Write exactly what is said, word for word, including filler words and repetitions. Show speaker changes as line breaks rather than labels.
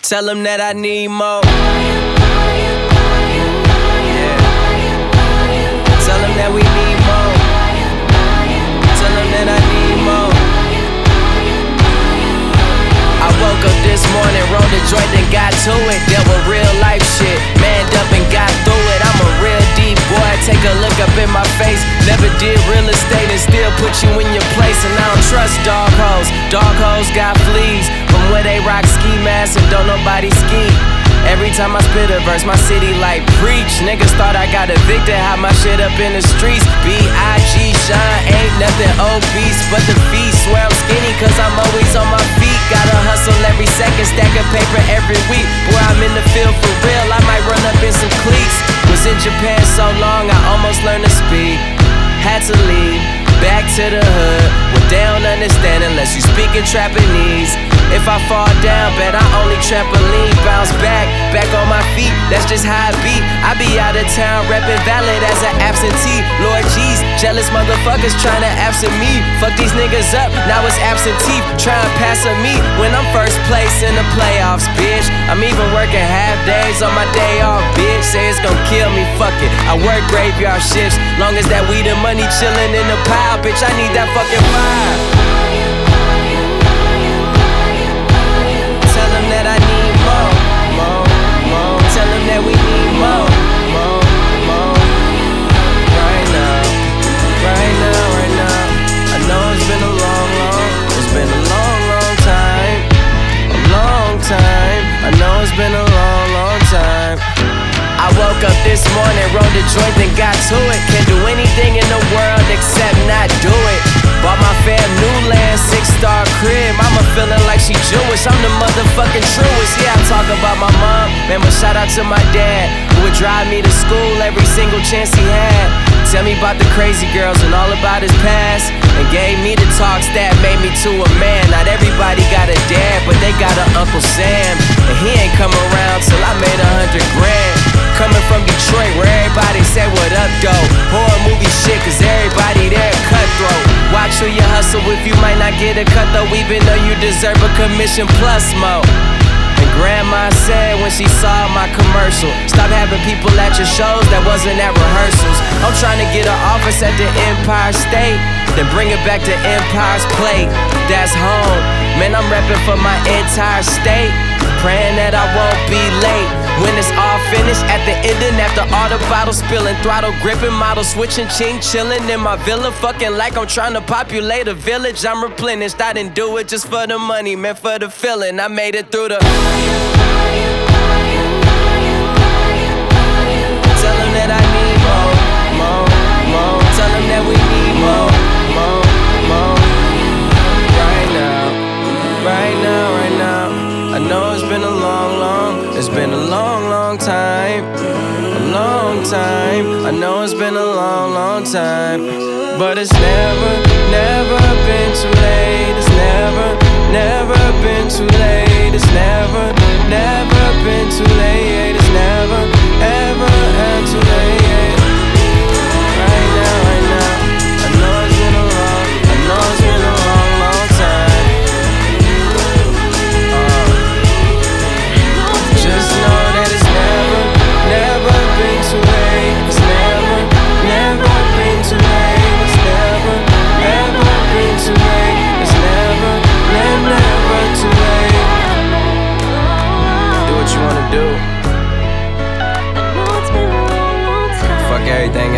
Tell them that I need more. Yeah. Tell them that we need more. Tell them that I need more. I woke up this morning, rolled a joint and got to it. Dealt with real life shit, manned up and got through it. I'm a real deep boy, take a look up in my face. Never did real estate and still put you in your place. And I don't trust dog hoes, dog hoes got fleas from where they rock ski masks and don't nobody ski. Every time I spit a verse, my city like preach. Niggas thought I got evicted, had my shit up in the streets. B I G shine, ain't nothing obese but the feast. Swear I'm skinny cause I'm always on my feet. Gotta hustle every second, stack of paper every week. Boy, I'm in the field for real, I might run up in some cleats. Was in Japan so long, I almost learned to speak. Had to leave, back to the hood, where they don't understand unless you speak in Japanese. If I fall down, bet I only trampoline. Bounce back, back on my feet, that's just how I be. I be out of town, reppin' valid as an absentee. Lord jeez, jealous motherfuckers tryna absent me. Fuck these niggas up, now it's absentee. Tryin' pass on me when I'm first place in the playoffs, bitch. I'm even working half days on my day off, bitch. Say it's gon' kill me, fuck it. I work graveyard shifts, long as that weed and money chillin' in the pile, bitch. I need that fucking vibe. Tell them that I need more, more, more. Tell them that we need more, more, more. Right now, right now, right now. I know it's been a long, long, it's been a long, long time, a long time. I know it's been a long, long time. I woke up this morning, rolled a joint and got to it. Can't do anything in the world except not do it. Bought my fam new land, six-star crib. Mama feeling like she Jewish, I'm the motherfucking truest. Yeah, I talk about my mom, man, but shout out to my dad, who would drive me to school every single chance he had. Tell me about the crazy girls and all about his past, and gave me the talks that made me to a man. Not everybody got a dad, but they got an Uncle Sam, and he ain't come around till I made a hundred grand. Coming from Detroit, where everybody say what up, though. Horror movie shit, cause everybody there cutthroat. Watch who you hustle with, you might not get a cut though, even though you deserve a commission plus more. And grandma said when she saw my commercial, stop having people at your shows that wasn't at rehearsals. I'm trying to get an office at the Empire State, then bring it back to Empire's Plate. That's home, man, I'm reppin' for my entire state, praying that I won't be late. When it's all finished, at the ending, after all the bottles spilling, throttle gripping, model switching, ching chillin' in my villa, fucking like I'm trying to populate a village. I'm replenished, I didn't do it just for the money, meant for the feeling. I made it through the. Tell them that I need more, more, more. Tell them that we need more, more, more. Right now, right now, right now. I know it's been a long, long, it's been a long, long time, a long time. I know it's been a long, long time, but it's never, never been too late. It's never, never been too late. It's never, never been too late. It's never, ever, ever too late. Right now, right now, I know it's been a long, I know it's been a long, long time. Just know that it's never, never been too late. It's never, never been too late. It's never, never been too late. It's never, never, never too late. Do what you wanna do. Fuck everything